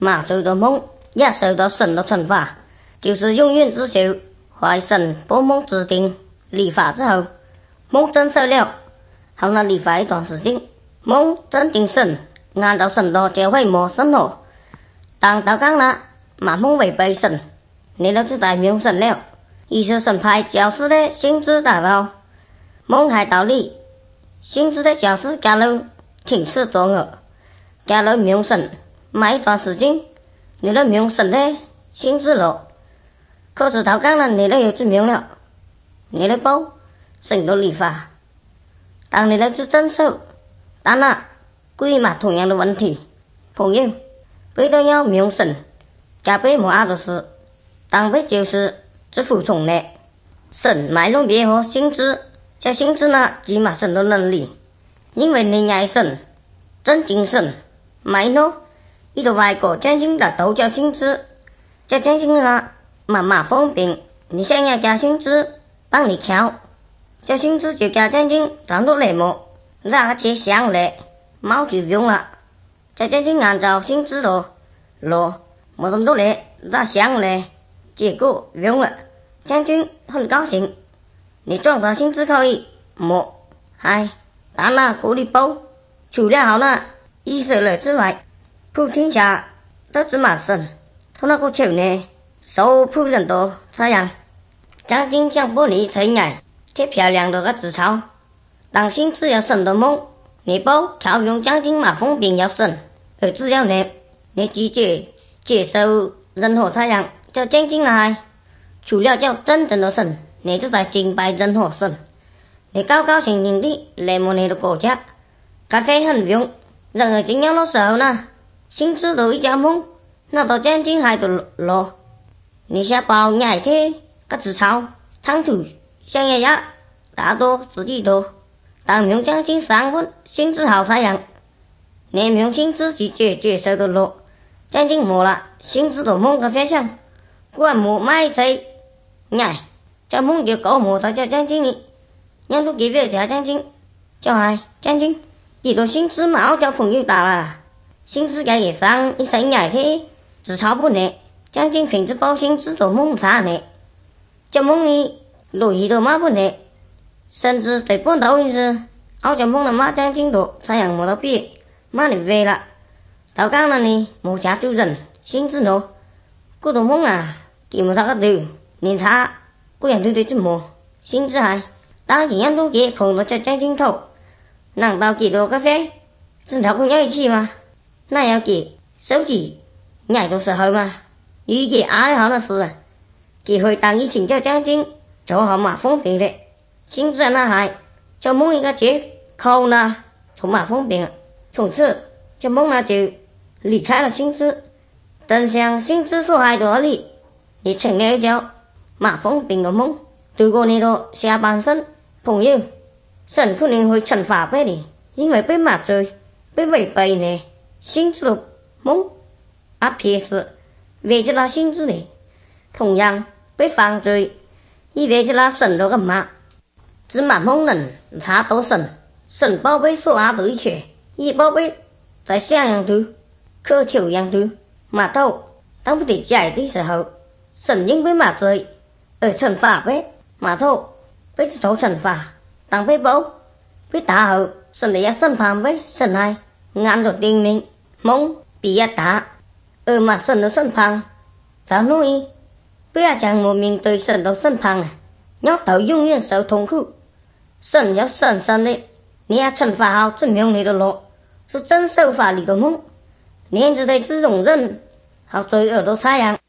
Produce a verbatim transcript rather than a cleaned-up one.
麻醉的梦也受到神的惩罚，就是永远之朽，怀神把梦指定立法之后，梦真受了，后来立法一段时间，梦真定神，按照神的教会模生活。当到讲了，嘛梦违背神，你都就代表神了。于是神派教师的先知打到，梦还道理，先知的教师加入停止作恶，加入明神，买一段时间，你都明神的先知了。可是头讲了，你都有证明了，你都报神的立法，当你都去遵守，但那归嘛同样的问题，朋友，为了要明神，加倍莫阿的事，当被就是只服从的，神买弄别和先知，这先知呢，只嘛神的能力，因为你爱神，真敬神，买弄一个外国将军的都叫先知，这将军呢，嘛嘛方便，你想要加先知帮你敲，这先知就加将军当作雷么，那个接响嘞，猫就用了，这将军按照先知的路，没那么多嘞，那响嘞，结果用了，将军很高兴，你撞到先知可以，没，嗨，但那鼓励包，除了好呢，以色列之外，普天下都只骂神，他那个球呢，受普人多这样，将军像玻璃才矮，贴漂亮的个纸钞，当先知要神的梦，你包调用将军嘛方便要神，而只要你你拒绝接受任何这样，叫将军来，除了叫真正的神，你就在敬拜任何神，你高高兴兴地来摸你的国家，咖啡很用，任何敬仰的时候呢，先知道一家梦，那到将军还得落，你下包挨去个纸钞，贪图想要呀，大多自己多，当明将军三分，先知好这样，你明先知拒绝接受的落，将军没了，先知的梦个非常，管没买谁，挨，这梦就搞没到叫将军你，让都给别家将军，叫还将军，你都先知嘛叫朋友打了。先知家也上一生挨去，只超不呢，将军平时包先知都梦啥呢？这梦呢，落雨都嘛不呢，甚至对半岛人是，熬这梦了嘛将军都这样没到别，嘛你为了，到讲了呢，没家主人，先知喏，嗰度梦啊，见冇他个对，连他个人对对之冇，先知还，当然人都给碰到这将军头，难道几多咖啡，正常跟人一起吗？那要给手机挨到时候嘛，如果爱好那事啊，给会当以前叫将军做好嘛方便的，先知那还就梦一个节扣呢，从嘛方便了，从此就梦呢就离开了先知，等向先知所爱的里，你成了一叫嘛方便的梦，度过你的下半生，朋友，神可能会惩罚俾你，因为被麻醉，被违背呢。先知的梦啊撇是为着那先知的，同样被犯罪，亦为着那神的干嘛？只满梦人他都神，神宝贝所阿的一切，亦宝贝在想样度，渴求样度，码头当不得解的时候，神因被麻醉而惩罚呗，码头被受惩罚，当被包被打后，神的一审判呗，神还按照定命。梦比一打，而嘛神的审判，到那里不要将我面对神的审判啊，要到永远受痛苦。神要神神的，你要惩罚好证明你的路是真守法理的梦，连着的只容忍好罪恶的太阳。